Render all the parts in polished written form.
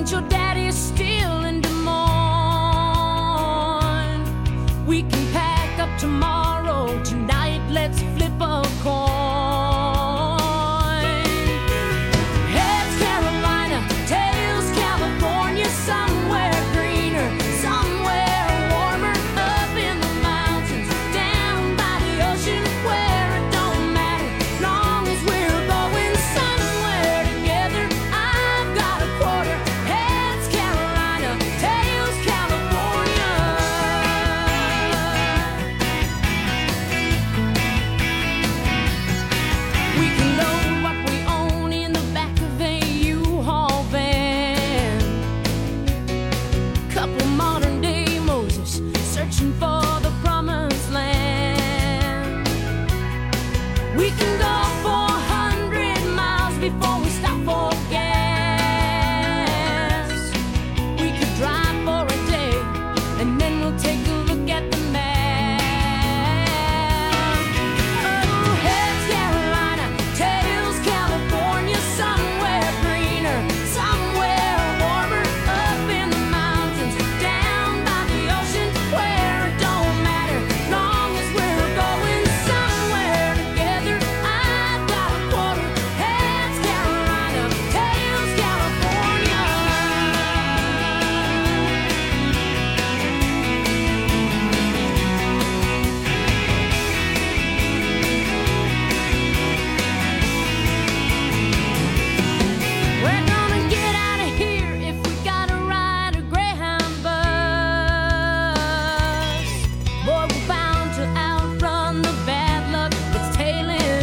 but your daddy's still in Des Moines. We can pack up tomorrow, tonight let's flip a coin. Heads Carolina, tails California, somewhere greener, somewhere warmer, up in the mountains, down by the ocean, where it don't matter, long as we're going somewhere together. I've got a quarter. Heads Carolina, tails California. We can load what we own in the back of a U-Haul van. Couple modern day Moses searching for the promised land. We can go 400 miles before we stop for gas. We could drive for a day and then we'll take a look at the map. Oh, heads Carolina, tails California, somewhere greener, somewhere warmer, up in the mountains, down by the ocean, where it don't matter, long as we're going somewhere together. I've got a quarter. Heads Carolina, tails California. We're gonna get out of here if we gotta ride a Greyhound bus. Boy, we're bound to outrun the bad luck that's tailing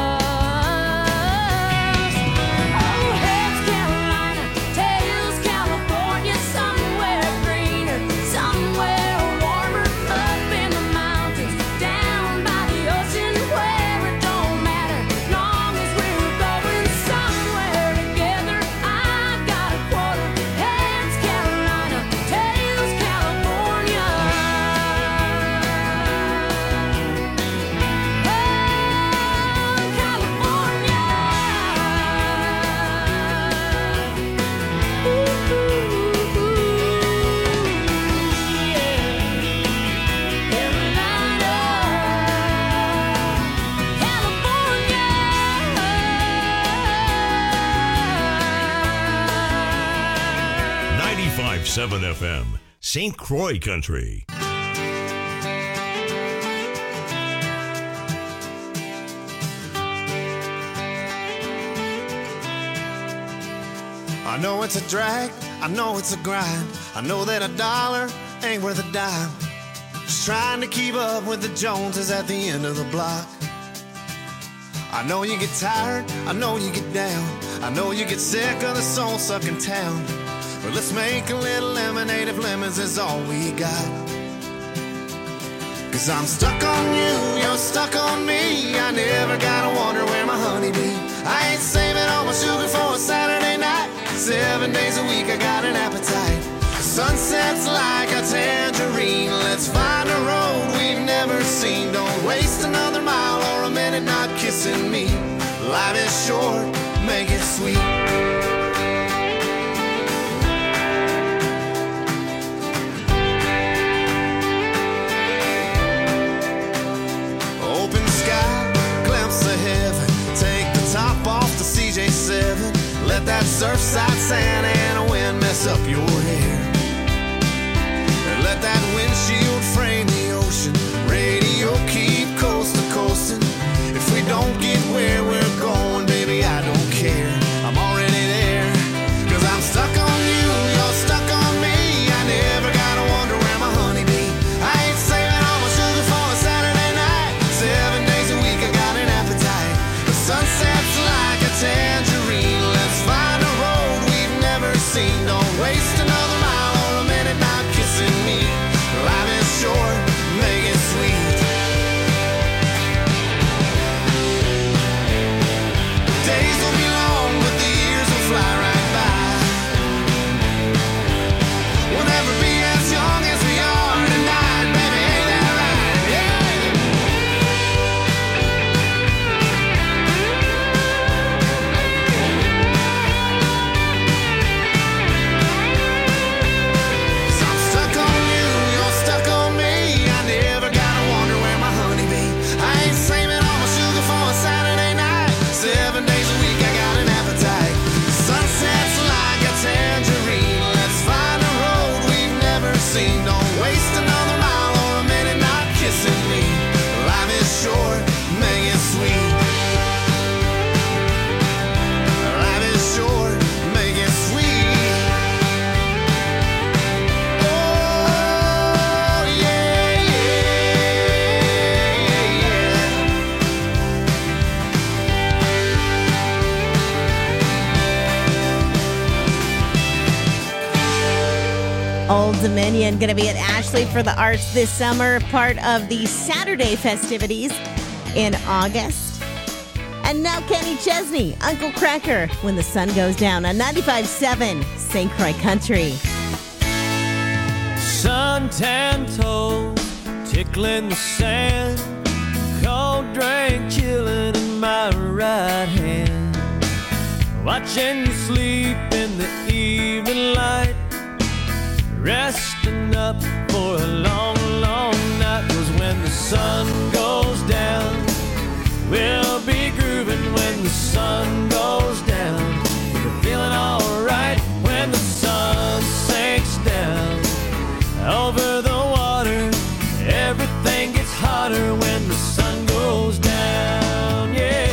us. Oh, heads Carolina, tails California, somewhere greener, somewhere warmer, up in the mountains, down by the ocean, where it don't matter, long as we're going somewhere together. I've got a quarter. Heads Carolina, tails California. California. 95.7 FM, St. Croix Country. I know it's a drag, I know it's a grind. I know that a dollar ain't worth a dime. Just trying to keep up with the Joneses at the end of the block. I know you get tired, I know you get down, I know you get sick of the soul-sucking town. But let's make a little lemonade if lemons is all we got. Cause I'm stuck on you, you're stuck on me. I never gotta wonder where my honey be. I ain't saving all my sugar for a Saturday night. 7 days a week I got an appetite. The sunset's like a tangerine. Let's find a road we've never seen. Don't waste another mile or a minute not kissing me. Life is short, make it sweet. Open sky, glimpse of heaven. Take the top off the CJ7. Let that surfside sand and a wind mess up your hair. And let that windshield frame the ocean. Radio keep coast to coasting. If we don't get where we're going, baby, I don't care. I'm already there. Cause I'm stuck on you, you're stuck on me. I never gotta wonder where my honey be. I ain't saving all my sugar for a Saturday night. 7 days a week I got an appetite. The sunset's like a tangerine. Let's find a road we've never seen. Don't waste another mile Old Dominion going to be at Ashley for the Arts this summer, part of the Saturday festivities in August. And now Kenny Chesney, Uncle Cracker, When the Sun Goes Down on 95.7 St. Croix Country. Suntan toes, tickling the sand, cold drink chilling in my right hand, watching you sleep in the evening light, resting up for a long, long night. 'Cause when the sun goes down, we'll be grooving when the sun goes down. We're feeling alright when the sun sinks down. Over the water, everything gets hotter when the sun goes down, yeah.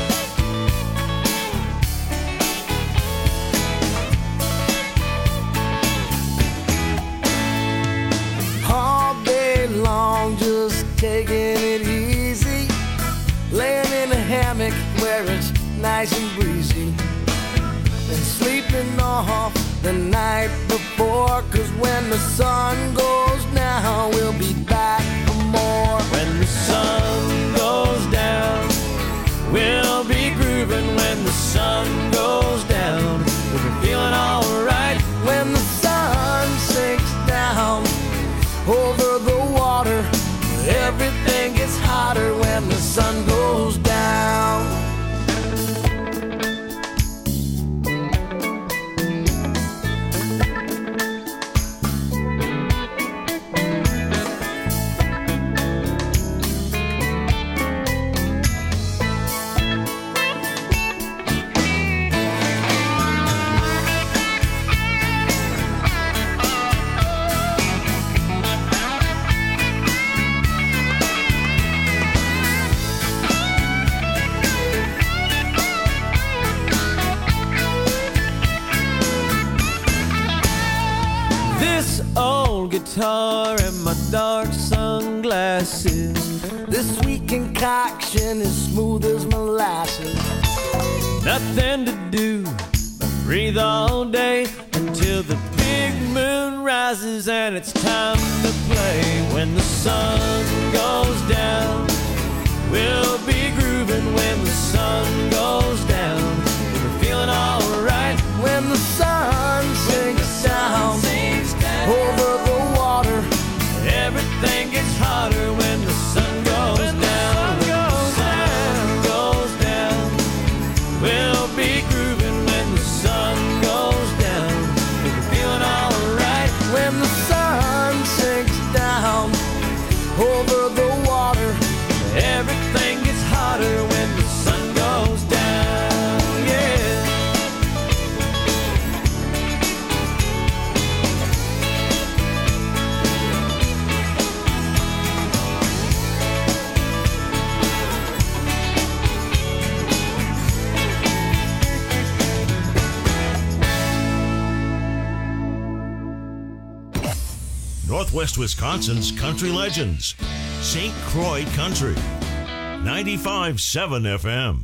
All day long, just taking it easy, laying in a hammock where it's nice and breezy, and sleeping off the night before. 'Cause when the sun goes down, we'll be back for more. When the sun goes down, we'll be grooving when the sun goes down. We'll be feeling alright When the sun sinks down over the water, everything gets hotter when the sun goes down. this old guitar and my dark sunglasses. This sweet concoction is smooth as molasses. Nothing to do but breathe all day until the big moon rises and it's time to play. When the sun goes down, we'll be grooving when the sun goes down. We're feeling alright When the sun sinks down over the water, everything gets hotter when the sun goes down. When the sun goes down, we'll be grooving when the sun goes down. We're feeling alright when the sun sinks down over the water, everything gets hotter when the sun goes down, yeah. Northwest Wisconsin's country legends. St. Croix Country. 95.7 FM.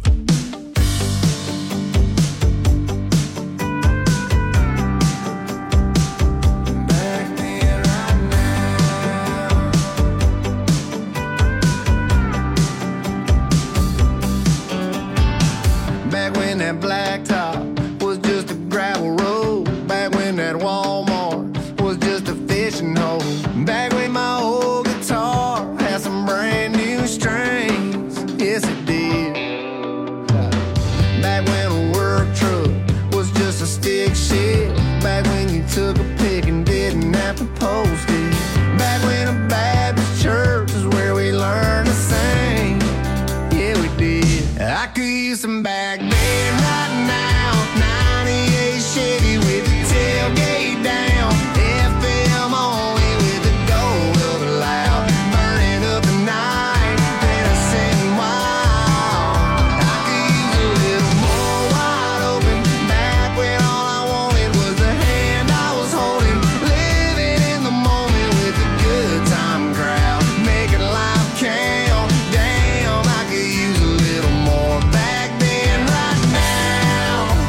back when that blacktop was just a gravel road, back when that Walmart was just a fishing hole, back when my old guitar had some brand new strings, yes it did. Back when a work truck was just a stick shift, back when you took a pick and didn't have to post it, back when a Baptist church is where we learned to sing, yeah we did. I could use some back then right now, 98 Chevy with the tailgate down, FM only with the door loud, burning up the night, Tennessee wild. I could use a little more wide open, back when all I wanted was the hand I was holding, living in the moment with a good time crowd, making life count. Damn, I could use a little more back then right now.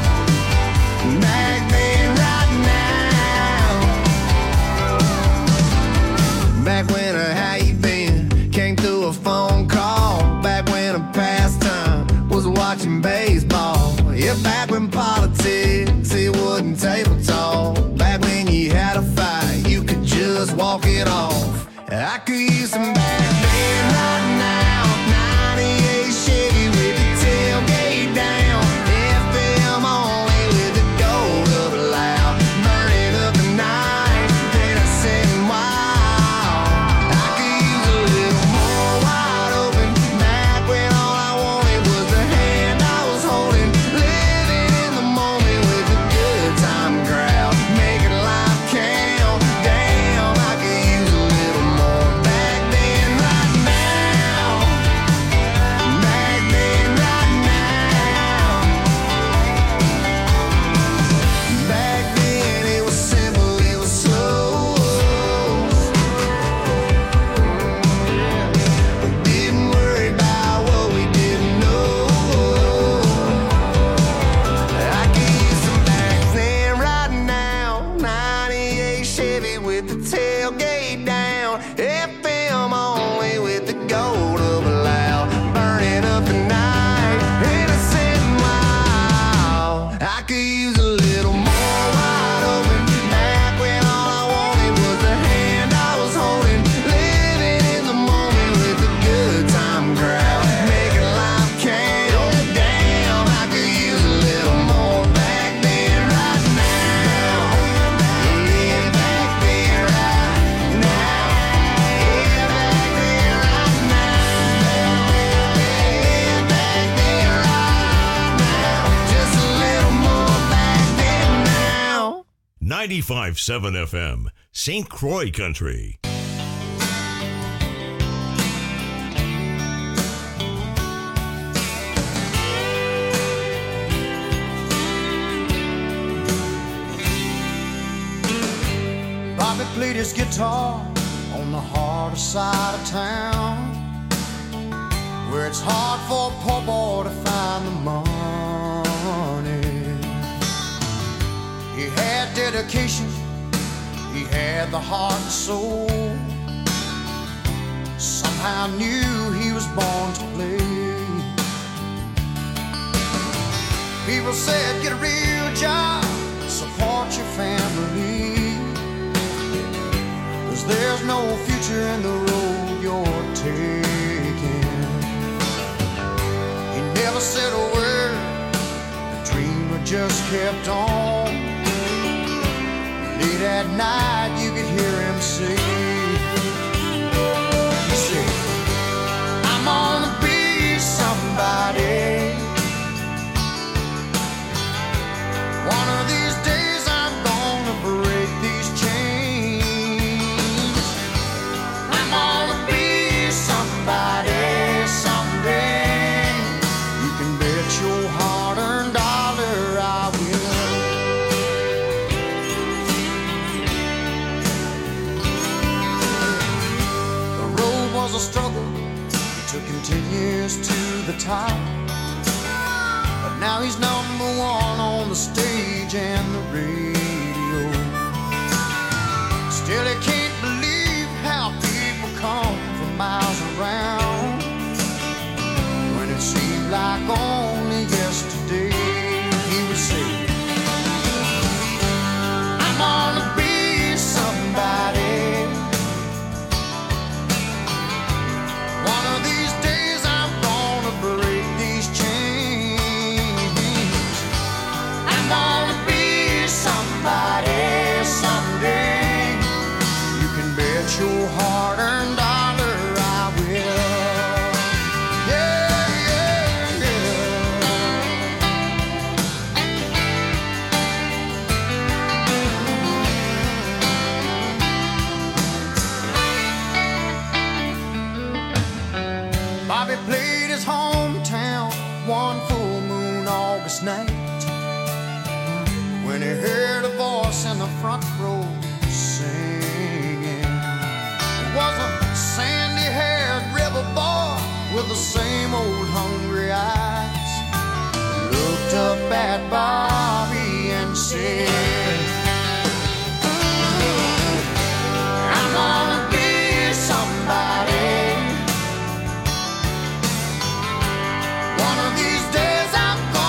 baseball. Yeah, back when politics, it wasn't table talk. Back when you had a fight, you could just walk it off. I could use some back then right now. 98 Chevy with the tailgate down. FM only with the gold up loud. Burning up the night, then I said wow. I could use a little more wide open. Back when all I wanted was the hand I was holding. Living in the moment with a good time crowd. Making life count. Damn, I could use a little more back then right now. Back then right now. Back then it was simple, it was slow. We didn't worry about what we didn't know. I could use some back then right now. 98 Chevy with the tailgate down. FM only with the gold up loud. Burning up the night. Innocent and wild. I could use a little more wide open. Back when all I wanted was the hand I was holding. Living in the moment with a good time crowd. Making life count. Damn, I could use a little more back then right now. Yeah, back then right now. Yeah, back then right now. Yeah, back then right now. Just a little more back then now. 95.7 FM, St. Croix Country. Bobby played his guitar on the harder side of town, where it's hard for a poor boy to find the money. He had dedication, he had the heart and soul. Somehow knew he was born to play. People said, get a real job, support your family. There's no future in the road you're taking. He never said a word, the dreamer just kept on. Late at night you could hear him say, he said, I'm gonna be somebody. One of these days I'm gonna break these chains. I'm gonna be somebody someday. You can bet your hard-earned dollar I will. The road was a struggle, it took him 10 years to the top. But now he's number one on the stage and the radio. Still he can't believe how people come from miles around, when it seemed like only yesterday he would say, I'm gonna be somebody. One of these days I'm gonna break these chains. I'm gonna be somebody someday. You can bet your hard-earned dollar I will. Yeah, yeah, yeah. Bobby played his hometown one full moon August night, when he heard a voice in the front row singing. It was a sandy-haired rebel boy with the same old hungry eyes. He looked up at Bobby and said, I'm gonna be somebody. One of these days I'm gonna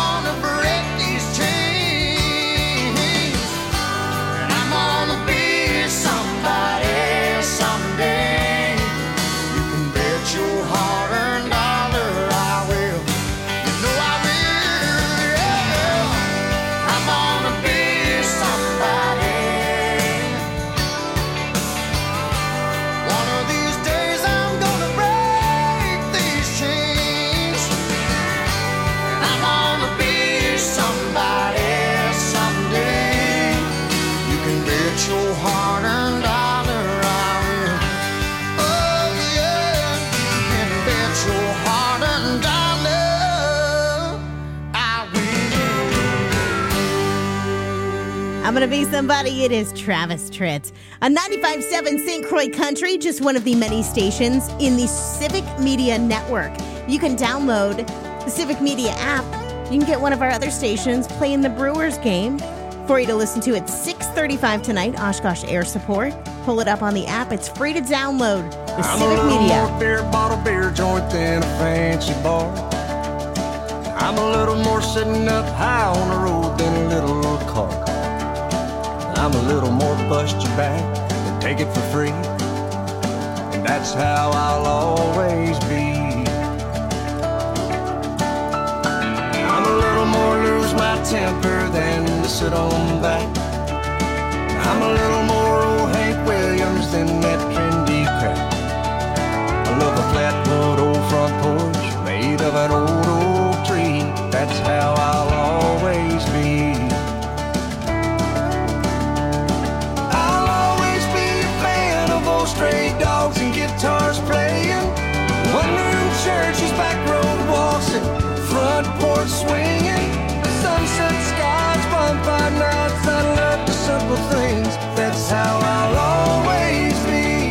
I'm going to be somebody. It is Travis Tritt. On 95.7 St. Croix Country, just one of the many stations in the Civic Media Network. You can download the Civic Media app. You can get one of our other stations playing the Brewers game for you to listen to at 6:35 tonight, Oshkosh Air Support. Pull it up on the app. It's free to download the Civic Media. More beer, bottle beer joint than a fancy bar. I'm a little more sitting up high on the road than a little old car. I'm a little more bust your back than take it for free. And that's how I'll always be. I'm a little more lose my temper than to sit on back. I'm a little more old Hank Williams than that trendy crap. I love a flatwood old front porch made of an old oak tree. That's how I'll always be. I'll always be a fan of old stray dogs and guitars playing, one-room churches, back road walks, and front porch swinging. Sunset skies, bonfire nights, I love the simple things. That's how I'll always be.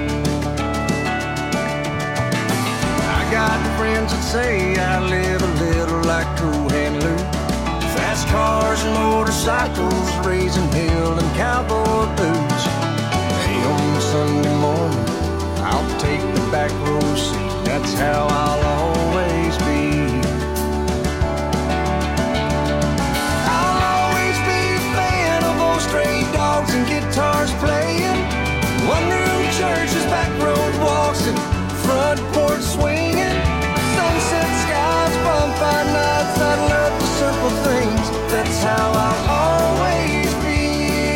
I got friends that say I live a little like Cool Hand Luke. Fast cars and motorcycles, raising hell and cowboy boots. Hey, on Sunday morning, I'll take the back row seat. That's how I'll always be. Stray dogs and guitars playing, one-room churches, back road walks, and front porch swinging. Sunset skies, bonfire nights, I love the simple things. That's how I'll always be.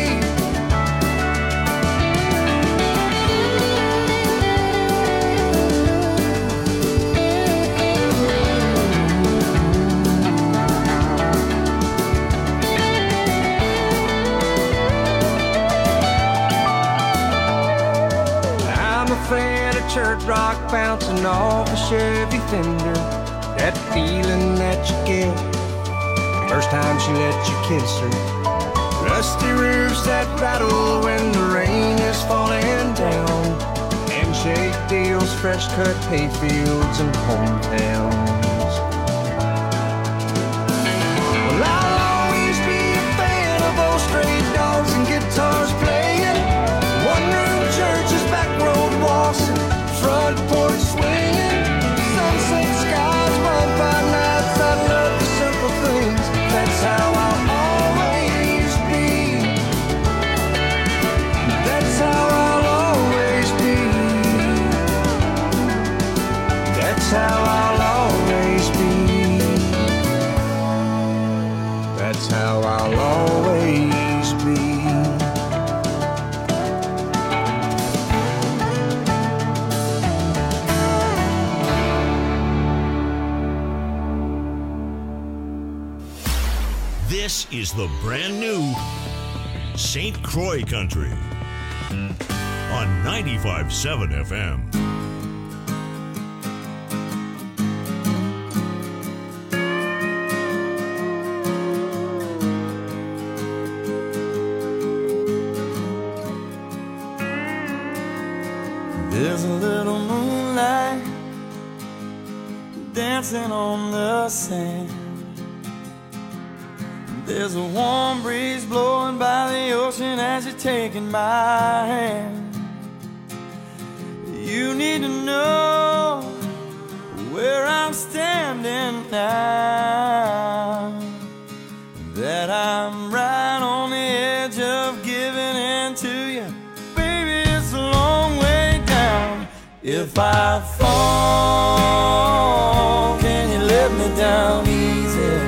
Fan of church rock bouncing off a Chevy fender. That feeling that you get first time she let you kiss her. Rusty roofs that rattle when the rain is falling down. Handshake deals, fresh cut hayfields and hometowns. Well, I'll always be a fan of old stray dogs and guitars playing, one-room churches, back road walks, and front porch swinging. Sunset skies, bonfire nights, I love the simple things. That's how I'll always be. That's how I'll always be. That's how I'll always be. That's how I'll always be. This is the brand new St. Croix Country on 95.7 FM. There's a little moonlight dancing on the sand. There's a warm breeze blowing by the ocean as you're taking my hand. You need to know where I'm standing now, that I'm right on the edge of giving in to you. Baby, it's a long way down. If I fall, can you let me down easy?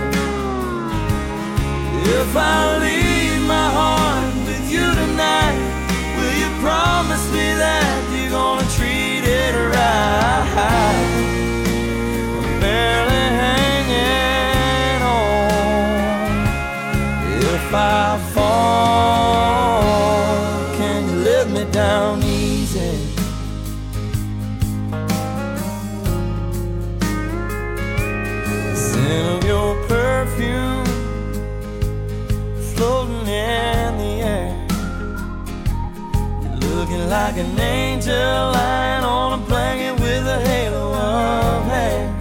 If I leave my heart with you tonight, will you promise me that you're gonna treat it right? I'm barely hanging on. If I fall, can you let me down easy? The scent of your perfume floating in like an angel lying on a blanket with a halo of hair.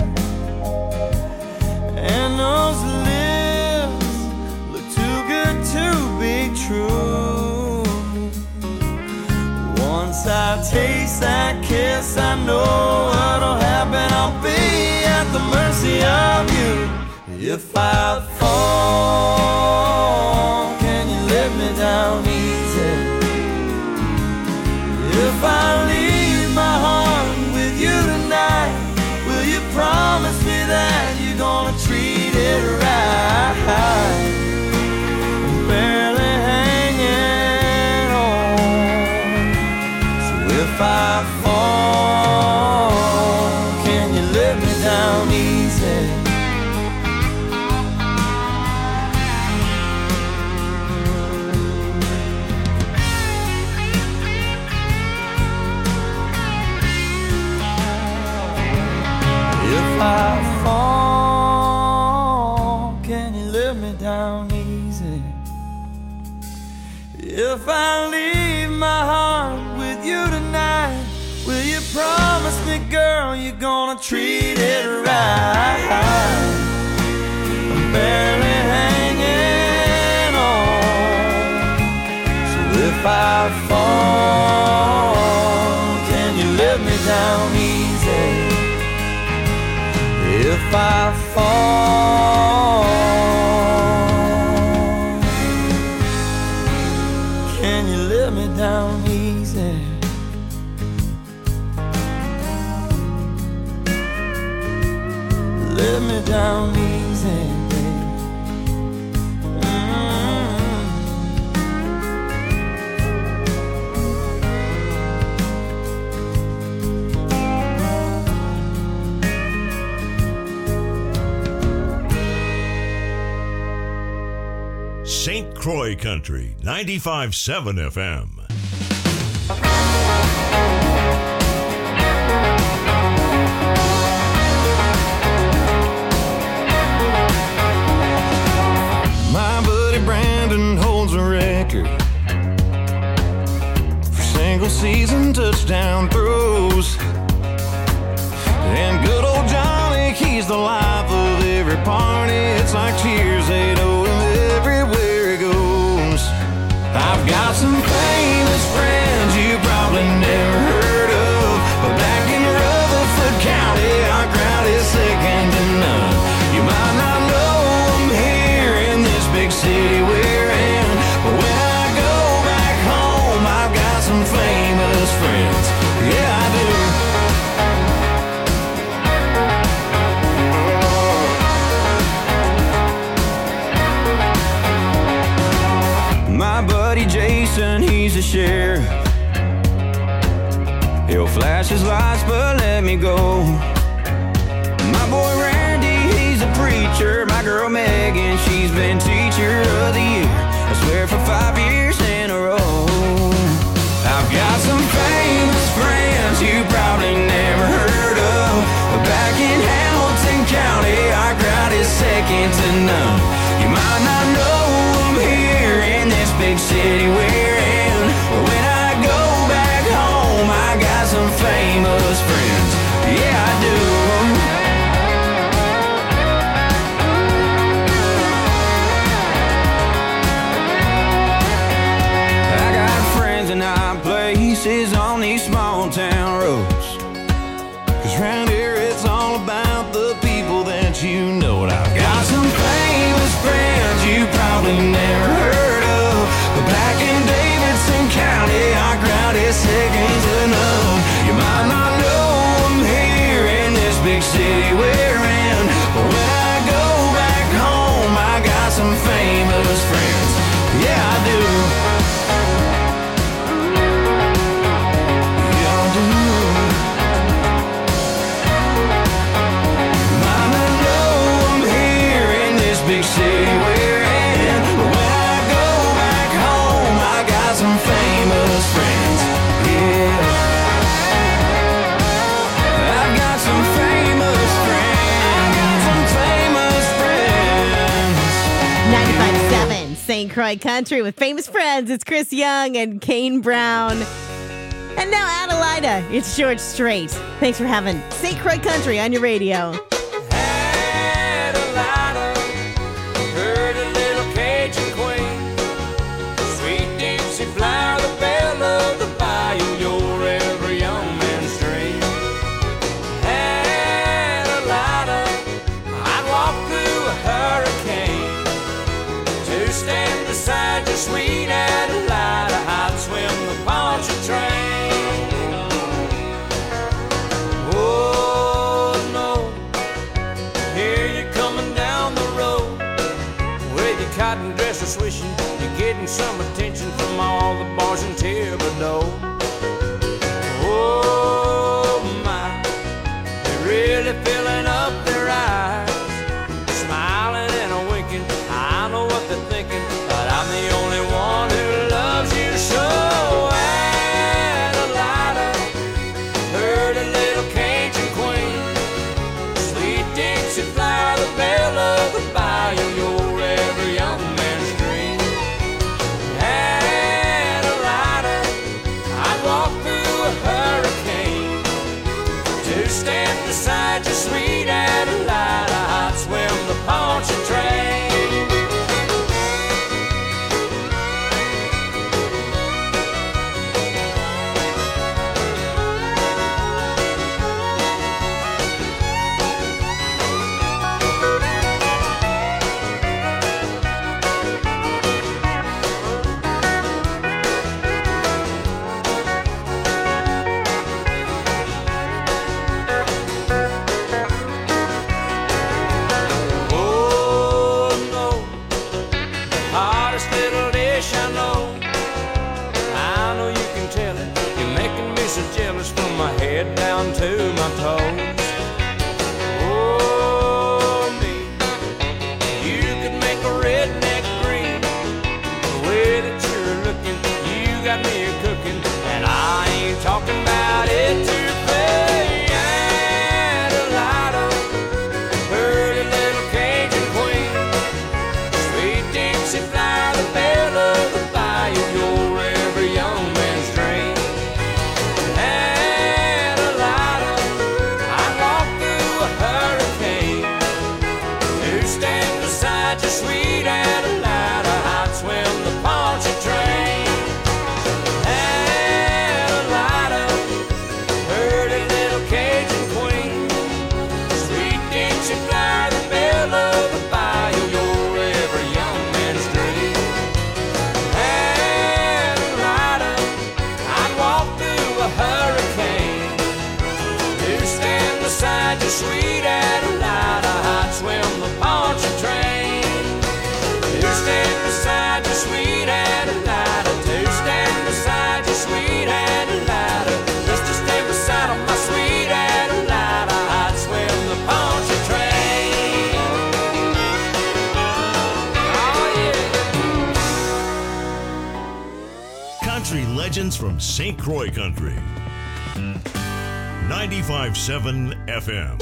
And those lips look too good to be true. Once I taste that kiss, I know what'll happen. I'll be at the mercy of you. If I fall, can you lift me down easy? If I leave my heart with you tonight, will you promise me that you're gonna treat it right? I'm barely hanging on. So if I fall, can you lift me down easy? If I fall, can you lift me down easy? If I leave my heart with you tonight, will you promise me, girl, you're gonna treat it right? I'm barely hanging on. So if I fall, can you lift me down easy? If I fall, can you let me down easy? Let me down easy, babe. St. Croix Country, 95.7 FM. My buddy Brandon holds a record for single season touchdown throws. And good old Johnny, he's the life of every party. It's like cheers, they know him everywhere he goes. I've got some famous friends you probably never heard of, but back in Rutherford County, our crowd is second to none. You might not know them here in this big city we're in, but when I go back home, I've got some famous friends. Yeah, I do. My buddy Jason, he's a sheriff. He'll flash his lights but let me go. My boy Randy, he's a preacher. My girl Megan, she's been teacher of the year, I swear for 5 years in a row. I've got some famous friends you probably never heard of, but back in Hamilton County, our crowd is second to none. You might not know them here in this big city we're in, but when I go back home, I got some famous friends. Yeah, I do. I got friends in high places on these small town roads, 'cause round here it's all about the people that you know. And I've got some famous friends you probably never heard of, but back in Davidson County, our crowd is second to none. You might not know them here in this big city we're in, but when I go back home, I got some famous friends. Yeah, I do. Yeah, I do. Might not know them here in this big city we're in, but when I go back home, I got some famous friends. Yeah, I've got some famous friends. Got some famous friends. 95.7 St. Croix Country with famous friends. It's Chris Young and Kane Brown. And now Adelida, it's Short Straight. Thanks for having St. Croix Country on your radio. Adelida, pretty little Cajun queen, sweet Dixie flower, the belle of the bayou, your every young man's dream. Adelida, I'd walk through a hurricane to stand beside your sweet Adelida. I'd swim the Pontchartrain. Cotton dresser swishing, you're getting some attention from all the bars in Thibodeau. Oh my, they're really filling up their eyes, smiling and a winking. I know what they're thinking, but I'm the only one who loves you so. Adelida, pretty little Cajun queen, sweet Dixie flower, the belle of the bayou, your every young man's dream. Adelida, I'd walk through a hurricane to stand beside your sweet Adelida. I'd swim the Pontchartrain. From my head down to my toes. Oh, me, you could make a redneck green. The way that you're looking, you got me cooking, and I ain't talking about it to pay. Adelida, pretty little Cajun queen, sweet Dixie flower, the belle of the bayou, your every young man's dream. Sweet Adelida, I'd swim the Pontchartrain. Adelida, pretty little Cajun queen, sweet Dixie flower, the belle of the bayou, your every young man's dream. Adelida, I'd walk through a hurricane to stand beside your sweet Adelida. I'd swim the Pontchartrain. Stand beside your sweet Adelida, to stand beside your sweet Adelida, just to stay beside my sweet Adelida, I'd swim the Pontchartrain. Oh yeah. Country legends from St. Croix Country. 95.7 FM.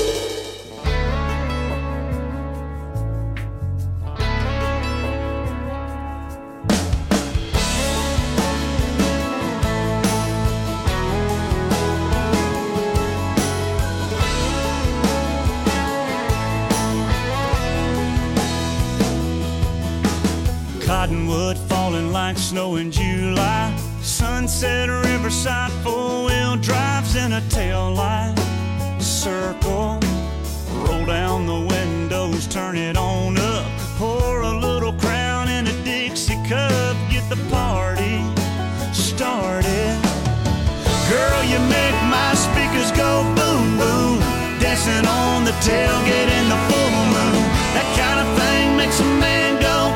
Cottonwood falling like snow in July. Sunset Riverside, four-wheel drives in a tail light. Circle, roll down the windows, turn it on up. Pour a little Crown in a Dixie cup, get the party started. Girl, you make my speakers go boom, boom. Dancing on the tailgate in the full moon. That kind of thing makes a man go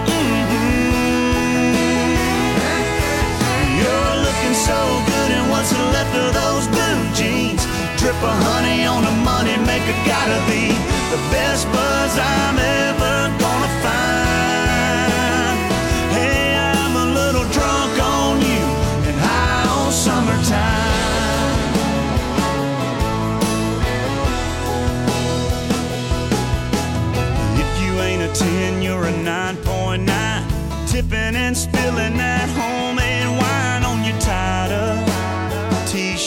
You're looking so good, and what's left of those blue jeans? Drip of honey on a money maker, gotta be the best buzz I'm ever gonna find. Hey, I'm a little drunk on you and high on summertime. If you ain't a 10, you're a 9.9. Tipping and spilling that homemade wine on your tied up t-shirt.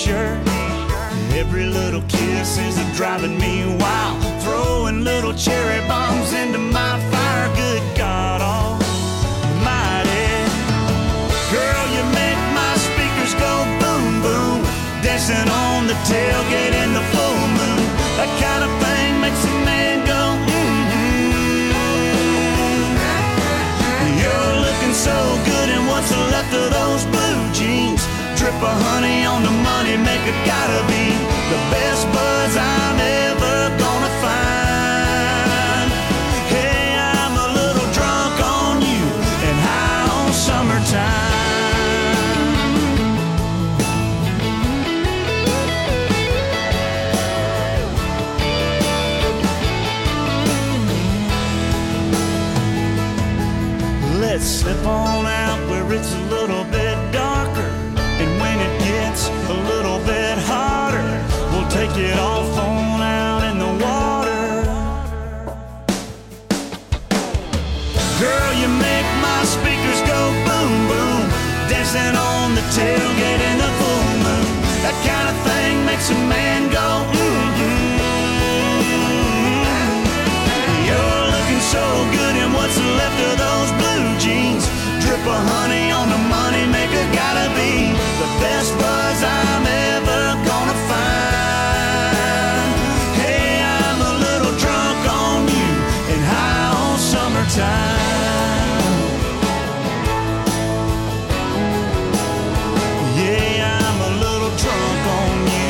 little kisses are driving me wild. Throwing little cherry bombs into my fire. Good God almighty. Girl, you make my speakers go boom, boom. Dancing on the tailgate in the full moon. That kind of thing makes a man go, You're looking so good in what's left of those blue jeans. Drip of honey on the money maker, gotta be the best buds I'm ever gonna find. Hey, I'm a little drunk on you and high on summertime. Let's slip on out where it's a little bit darker. And when it gets a little bit hotter, we'll take it off on out in the water. Girl, you make my speakers go boom, boom. Dancing on the tailgate in the full moon. That kind of thing makes a man go, You're looking so good in what's left of those blue jeans. Drip of honey on the money maker, gotta be the best buzz I'm ever gonna find. Hey, I'm a little drunk on you and high on summertime. Yeah, I'm a little drunk on you.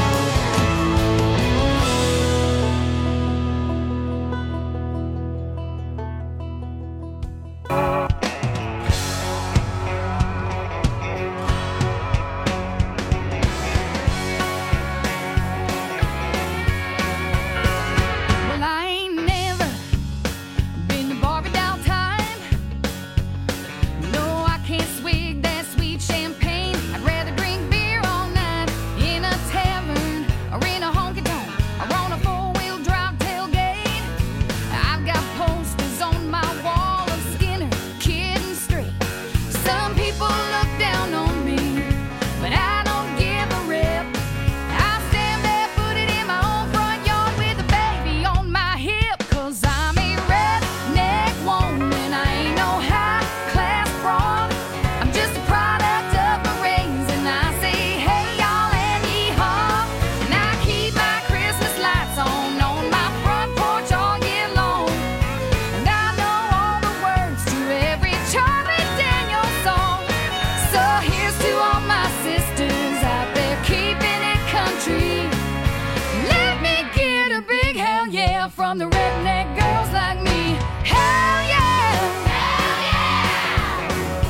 Well, I ain't never been to Barbie doll time. No, I can't swig that sweet champagne. I'd rather drink beer all night in a tavern or in a honky-tonk or on a four-wheel drive tailgate. I've got posters on my wall of Skinner, Kid and Straight. Some people look down on me, but I don't give a rip. I stand barefooted in my own front yard with a baby on my hip. 'Cause I'm a redneck woman, I ain't no high-class broad. I'm just a product of my raising. I say, hey, y'all, and yee-haw. And I keep my Christmas lights on my front porch all year long. And I know all the words to every Charlie Daniels song. So here's to all my sisters out there keeping it country. Let me get a big hell yeah from the redneck girls like me. Hell yeah! Hell yeah!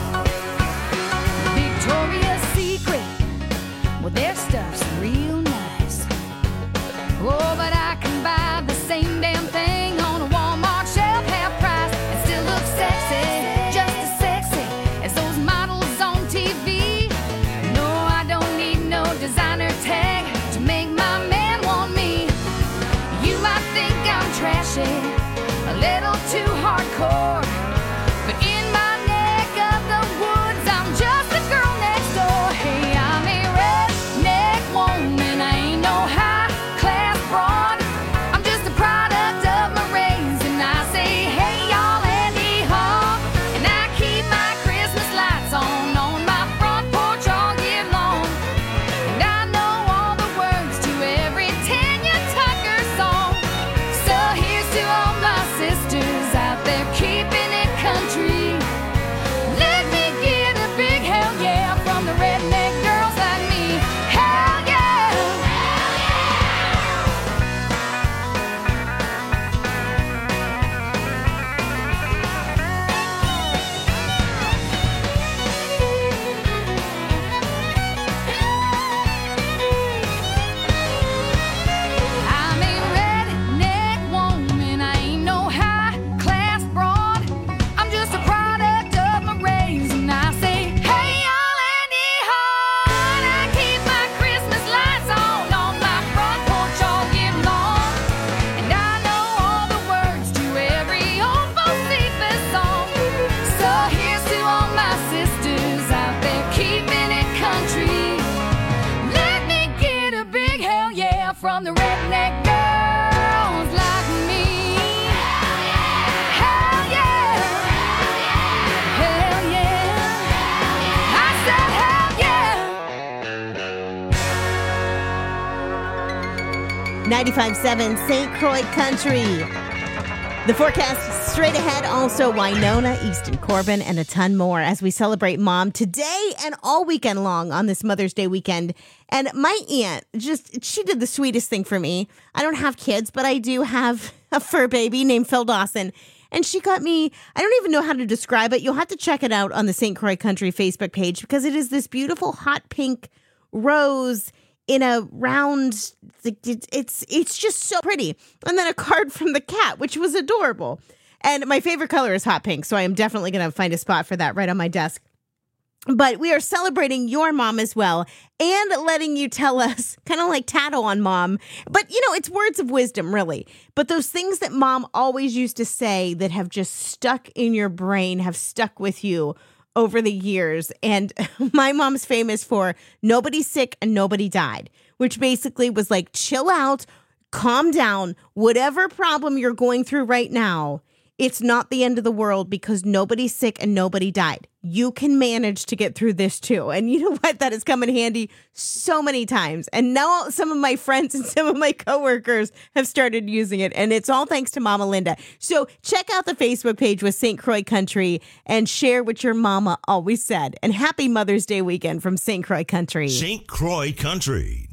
Victoria's Secret, well, their stuff's real nice. Oh, but I can buy the same damn thing on a Walmart shelf, half price, and still look sexy, just as sexy as those models on TV. No, I don't need no designer tag to make my man want me. You might think I'm trashy, a little too hardcore, but in my neck of the woods, I'm just a girl next door. Hey, I'm a redneck woman, I ain't no high-class broad. I'm just a product of my raising. I say, hey, y'all, and yee-haw. And I keep my Christmas lights on my front porch all year long. And I know all the words to every Tanya Tucker song. So here's to all my sisters out there keeping it country. 95.7 St. Croix Country. The forecast straight ahead, also Winona, Easton, Corbin, and a ton more as we celebrate Mom today and all weekend long on this Mother's Day weekend. And my aunt, she did the sweetest thing for me. I don't have kids, but I do have a fur baby named Phil Dawson. And she got me, I don't even know how to describe it. You'll have to check it out on the St. Croix Country Facebook page because it is this beautiful hot pink rose in a round, it's just so pretty. And then a card from the cat, which was adorable. And my favorite color is hot pink, so I am definitely going to find a spot for that right on my desk. But we are celebrating your mom as well and letting you tell us, kind of like tattle on mom. But, it's words of wisdom, really. But those things that mom always used to say that have just stuck in your brain, have stuck with you over the years. And my mom's famous for nobody sick and nobody died, which basically was like, chill out, calm down, whatever problem you're going through right now. It's not the end of the world because nobody's sick and nobody died. You can manage to get through this too. And you know what? That has come in handy so many times. And now some of my friends and some of my coworkers have started using it. And it's all thanks to Mama Linda. So check out the Facebook page with St. Croix Country and share what your mama always said. And happy Mother's Day weekend from St. Croix Country. St. Croix Country,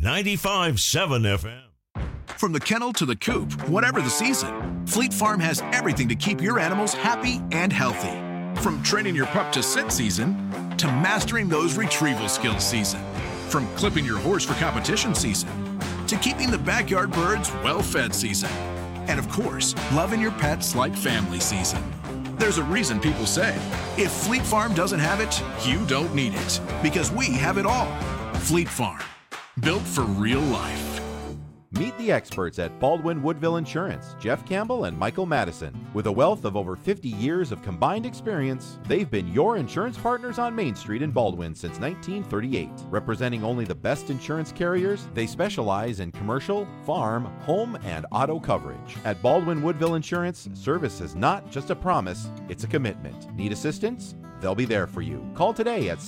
95.7 FM. From the kennel to the coop, whatever the season, Fleet Farm has everything to keep your animals happy and healthy. From training your pup to sit season, to mastering those retrieval skills season. From clipping your horse for competition season, to keeping the backyard birds well-fed season. And of course, loving your pets like family season. There's a reason people say, if Fleet Farm doesn't have it, you don't need it. Because we have it all. Fleet Farm, built for real life. Meet the experts at Baldwin Woodville Insurance, Jeff Campbell and Michael Madison. With a wealth of over 50 years of combined experience, they've been your insurance partners on Main Street in Baldwin since 1938. Representing only the best insurance carriers, they specialize in commercial, farm, home, and auto coverage. At Baldwin Woodville Insurance, service is not just a promise, it's a commitment. Need assistance? They'll be there for you. Call today at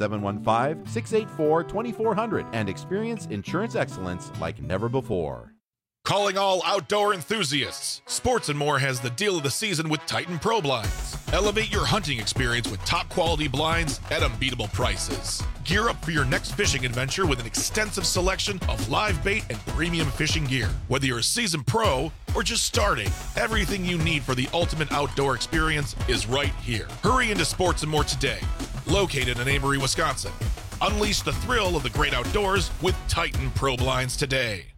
715-684-2400 and experience insurance excellence like never before. Calling all outdoor enthusiasts. Sports & More has the deal of the season with Titan Pro Blinds. Elevate your hunting experience with top quality blinds at unbeatable prices. Gear up for your next fishing adventure with an extensive selection of live bait and premium fishing gear. Whether you're a seasoned pro or just starting, everything you need for the ultimate outdoor experience is right here. Hurry into Sports & More today. Located in Amory, Wisconsin. Unleash the thrill of the great outdoors with Titan Pro Blinds today.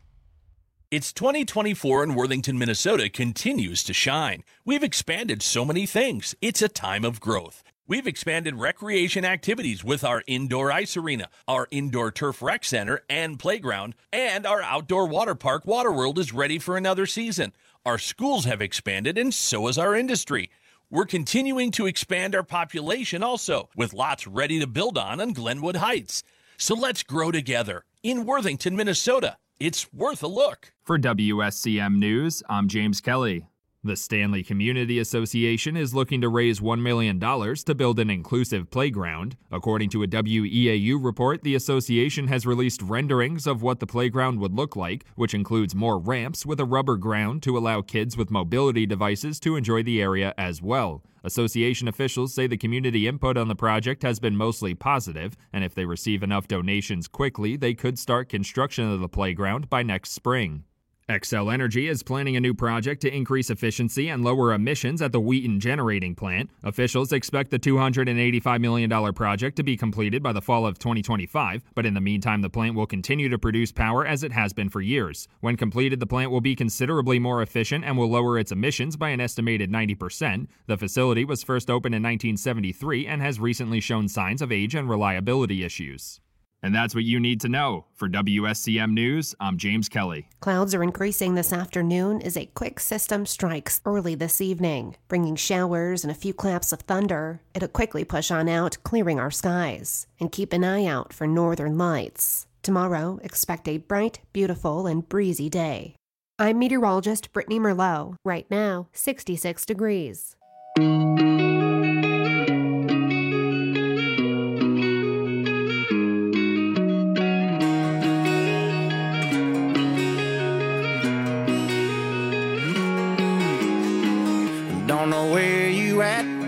It's 2024 and Worthington, Minnesota continues to shine. We've expanded so many things. It's a time of growth. We've expanded recreation activities with our indoor ice arena, our indoor turf rec center and playground, and our outdoor water park, Waterworld, is ready for another season. Our schools have expanded, and so has our industry. We're continuing to expand our population also, with lots ready to build on Glenwood Heights. So let's grow together in Worthington, Minnesota. It's worth a look. For WSCM News, I'm James Kelly. The Stanley Community Association is looking to raise $1 million to build an inclusive playground. According to a WEAU report, the association has released renderings of what the playground would look like, which includes more ramps with a rubber ground to allow kids with mobility devices to enjoy the area as well. Association officials say the community input on the project has been mostly positive, and if they receive enough donations quickly, they could start construction of the playground by next spring. Xcel Energy is planning a new project to increase efficiency and lower emissions at the Wheaton generating plant. Officials expect the $285 million project to be completed by the fall of 2025, but in the meantime, the plant will continue to produce power as it has been for years. When completed, the plant will be considerably more efficient and will lower its emissions by an estimated 90%. The facility was first opened in 1973 and has recently shown signs of age and reliability issues. And that's what you need to know. For WSCM News, I'm James Kelly. Clouds are increasing this afternoon as a quick system strikes early this evening, bringing showers and a few claps of thunder. It'll quickly push on out, clearing our skies. And keep an eye out for northern lights. Tomorrow, expect a bright, beautiful, and breezy day. I'm meteorologist Brittany Merlot. Right now, 66 degrees.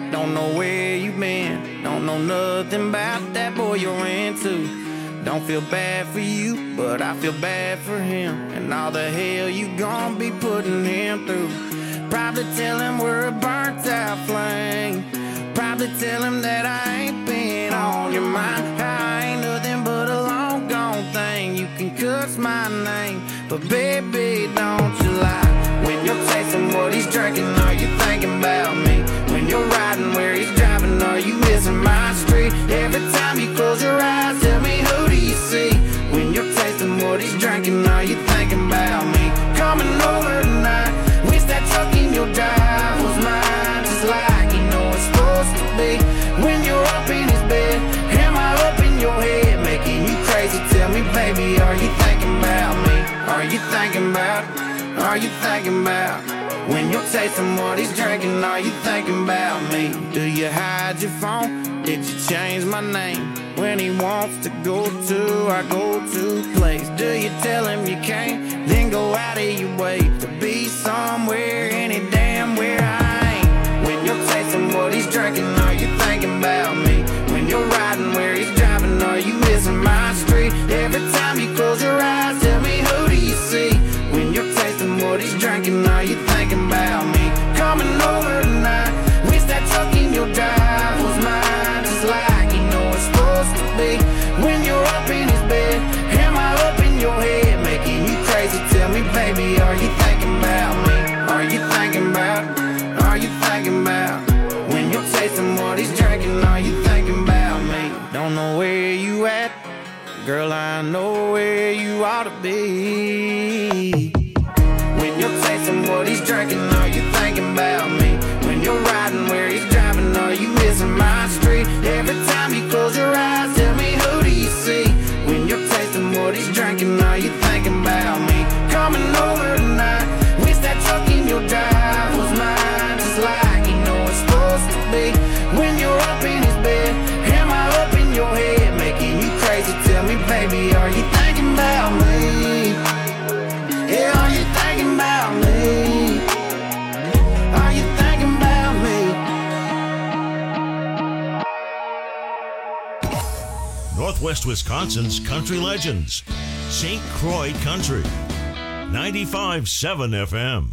Don't know where you been, don't know nothing about that boy you're into. Don't feel bad for you, but I feel bad for him, and all the hell you gon' be putting him through. Probably tell him we're a burnt out flame. Probably tell him that I ain't been on your mind. I ain't nothing but a long gone thing. You can cuss my name, but baby, don't you lie. When you're tasting what he's drinking, are you thinking about me? When you're riding where he's driving, are you missing my street? Every time you close your eyes, tell me, who do you see? When you're tasting what he's drinking, are you thinking about me? Coming over tonight, wish that truck in your drive was mine, just like you know it's supposed to be. When you're up in his bed, am I up in your head, making you crazy? Tell me, baby, are you thinking about me? Are you thinking about? Are you thinking about? When you're tasting what he's drinking, are you thinking about me? Do you hide your phone? Did you change my name? When he wants to go to our go-to place, do you tell him you can't? Then go out of your way to be somewhere, any damn where I ain't. When you're tasting what he's drinking, are you thinking about me? When you're riding where he's driving, are you missing my street? Every time you close your eyes, tell me, who do you see? When you're tasting what he's drinking, are you thinking about me? Coming over tonight, wish that truck in your drive was mine, just like you know it's supposed to be. When you're up in his bed, am I up in your head, making you crazy? Tell me, baby, are you thinking about me? Are you thinking about? Are you thinking about? When you're tasting what he's drinking, are you thinking about me? Don't know where you at, girl, I know where you ought to be. When you're tasting what he's drinking, are you thinking about me? When you're riding where he's driving, are you missing my street? Every time you close your eyes, tell me, who do you see? When you're tasting what he's drinking, are you thinking about me? Coming over tonight, wish that truck in your drive was mine, just like you know it's supposed to be. When you're up in his bed, am I up in your head, making you crazy? Tell me, baby, are you thinking about me? Yeah, are you thinking about me? Are you thinking about me? Northwest Wisconsin's country legends. St. Croix Country. 95.7 FM.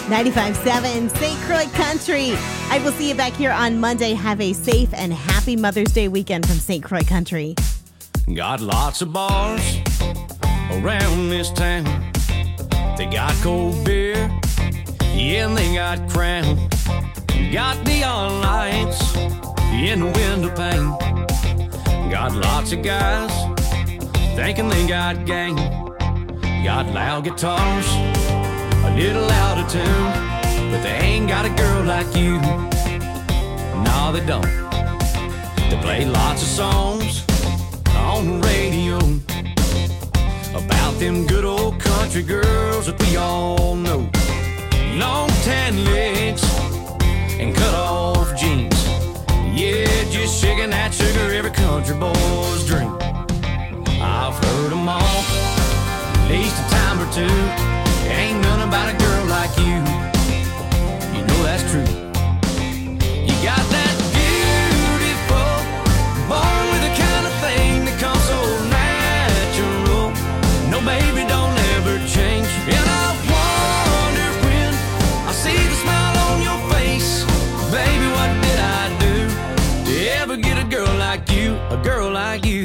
95.7 St. Croix Country. I will see you back here on Monday. Have a safe and happy Mother's Day weekend from St. Croix Country. Got lots of bars around this town. They got cold beer, yeah, and they got Crown. Got neon lights in the window pane. Got lots of guys thinking they got game. Got loud guitars, a little out of tune, but they ain't got a girl like you. No, they don't. They play lots of songs on the radio about them good old country girls that we all know. Long tan legs and cut off jeans. Yeah, just shaking that sugar, every country boy's dream. I've heard them all at least a time or two. Ain't none about a girl like you. You know that's true. You got that beautiful, born with the kind of thing that comes so natural. No, baby, don't ever change. And I wonder when I see the smile on your face, baby, what did I do to ever get a girl like you, a girl like you?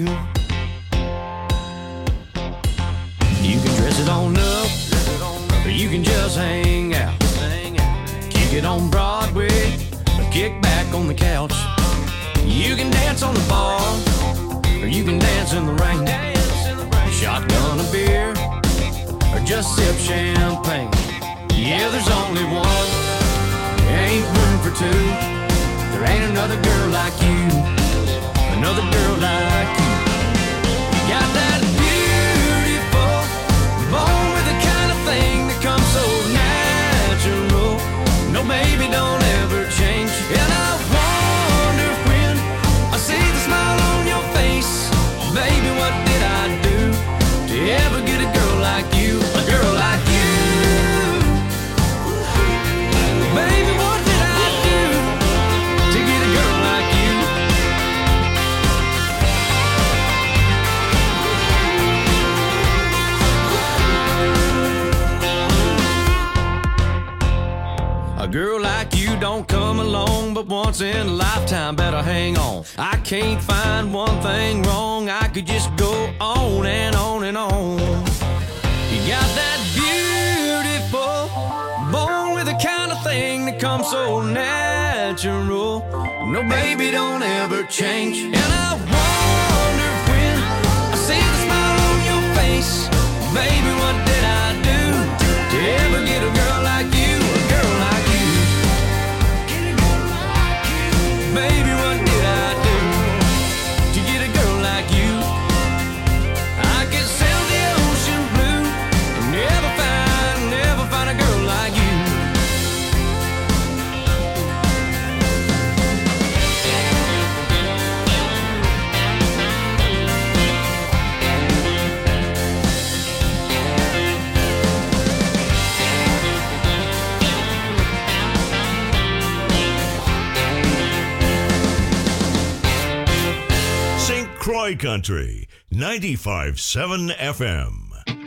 You can dress it on up, or you can just hang out. Kick it on Broadway, or kick back on the couch. You can dance on the bar, or you can dance in the rain. Shotgun a beer, or just sip champagne. Yeah, there's only one, ain't room for two. There ain't another girl like you, another girl like you. You got that beautiful, born with the kind of thing that comes so natural. No, baby, don't ever change. And I wonder when I see the smile on your face, baby, what did I do to ever get a girl like you, a girl like you? Baby, what did I do to get a girl like you? A girl like you don't come along but once in a lifetime, better hang on. I can't find one thing wrong, I could just go on and on and on. You got that beautiful, born with the kind of thing that comes so natural. No, baby, don't ever change. And I wonder when I see the smile on your face, baby, what did I do to ever get a girl like you, a girl like you? Baby, what did I do to get a girl like you? I could sail the ocean blue and never find a girl like you. St. Croix Country, 95.7 FM.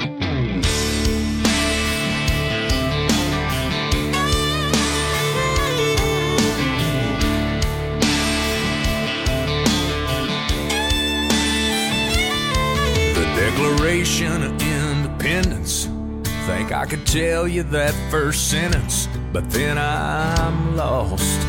The Declaration of Independence. Think I could tell you that first sentence, but then I'm lost.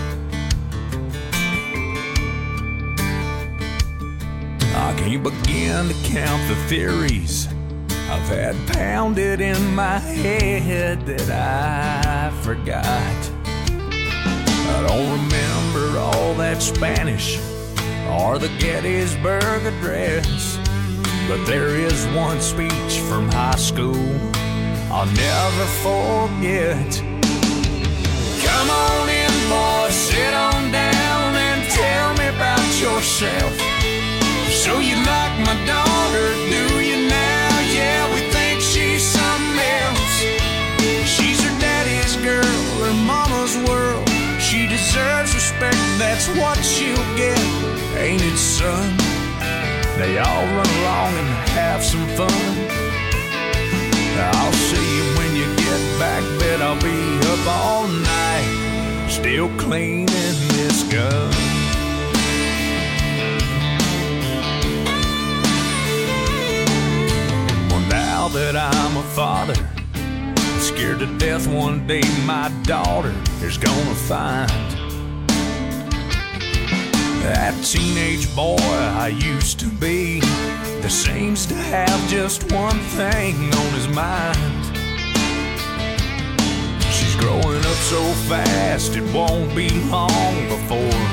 I can't begin to count the theories I've had pounded in my head that I forgot. I don't remember all that Spanish or the Gettysburg Address, but there is one speech from high school I'll never forget. Come on in, boys, sit on down and tell me about yourself. So you like my daughter, do you now? Yeah, we think she's something else. She's her daddy's girl, her mama's world. She deserves respect, that's what she'll get. Ain't it, son? They all run along and have some fun. I'll see you when you get back, bet I'll be up all cleaning this gun. Well, now that I'm a father, scared to death one day my daughter is gonna find that teenage boy I used to be that seems to have just one thing on his mind. She's growing up so fast it won't be long before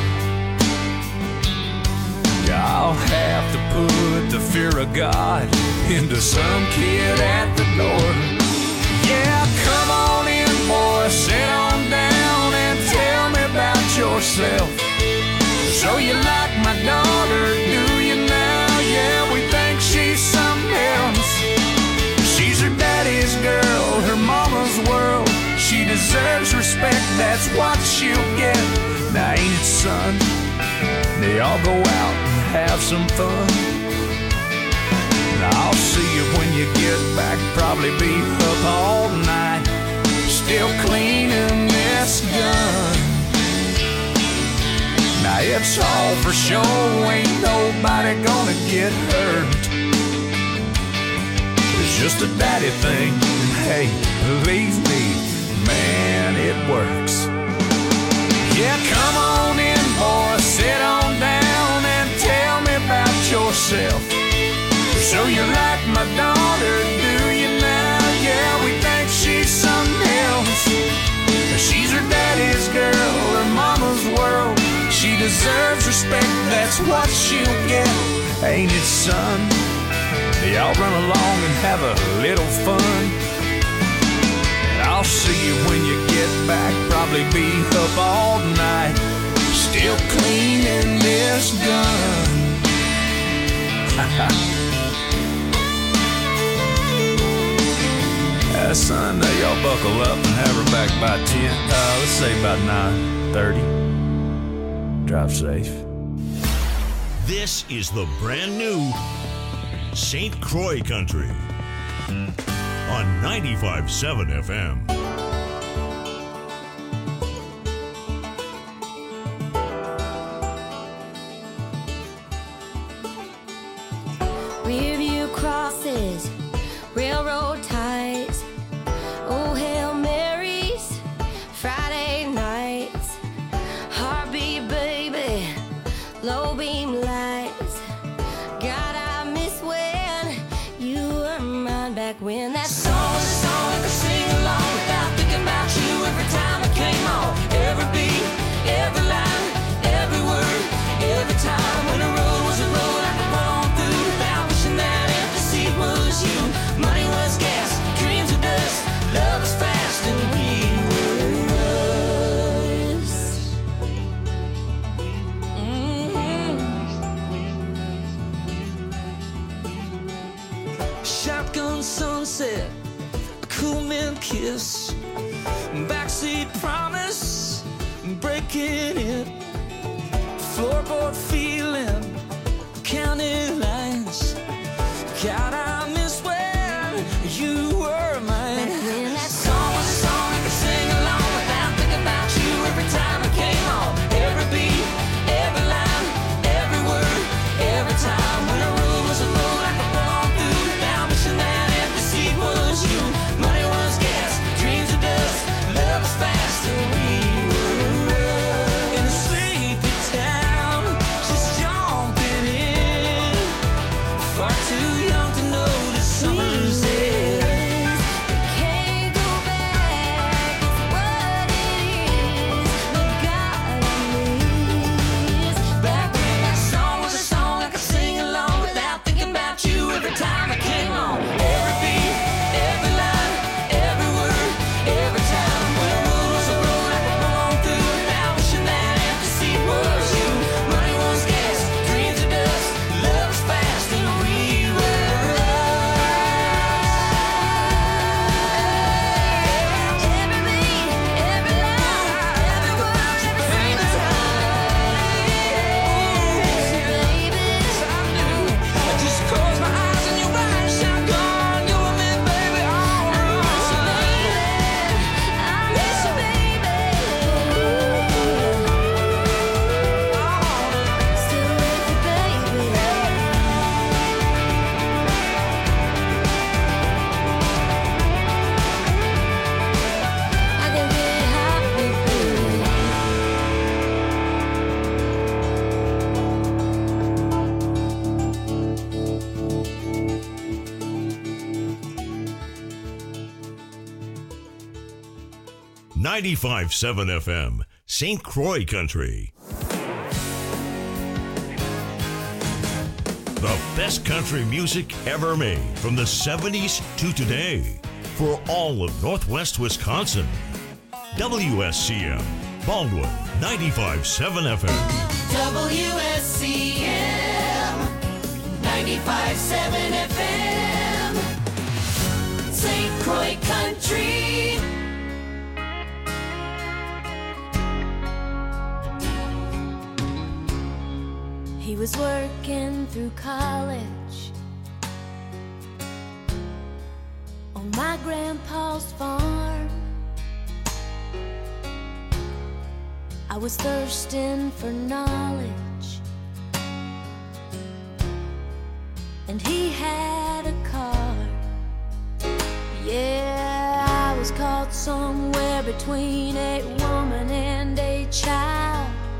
I'll have to put the fear of God into some kid at the door. Yeah, come on in, boy, sit on down and tell me about yourself. So you like my daughter, do you now? Yeah, we think she's something else. She's her daddy's girl, her mama's world. She deserves respect, that's what she'll get. Now ain't it, son? They all go out and have some fun. I'll see you when you get back, probably be up all night, still cleaning this gun. Now it's all for show, ain't nobody gonna get hurt. It's just a daddy thing, and hey, believe me, man, it works. Yeah, come on in, boy, sit on down and tell me about yourself. So you like my daughter, do you now? Yeah, we think she's something else. She's her daddy's girl, her mama's world. She deserves respect, that's what she'll get. Ain't it, son? Y'all run along and have a little fun. And I'll see you when you get back, probably be up all night, still cleaning this gun. Son, now y'all buckle up and have her back by 10. Let's say about 9:30. Drive safe. This is the brand new St. Croix Country on 95.7 FM. Rearview crosses, railroad ties, oh Hail Marys, Friday nights, heartbeat baby, low beam lights. God, I miss when you were mine back when that song was a song I could sing along without thinking about you every time it came on. Every beat, every line, every word, every time when a road was a road I could run on through without wishing that empty seat was you. Money was gas, dreams were dust, love was fast, and we were us. Shotgun sunset, a cool mint kiss, backseat promise, breaking it, floorboard feeling, county lines. God, I miss when you were mine. Back when that song was a song I could sing along without thinking about you every time it came on. Every beat, every line, every word, every time when a road was a road I could run on through without wishing that empty seat was you. Money was gas, dreams were dust, love was fast, and we were In a sleepy town, just jumping in. 95.7 FM, St. Croix Country. The best country music ever made from the 70s to today for all of Northwest Wisconsin. WSCM, Baldwin, 95.7 FM. WSCM 95.7 FM, St. Croix Country. He was working through college on my grandpa's farm. I was thirsting for knowledge, and he had a car. Yeah, I was caught somewhere between a woman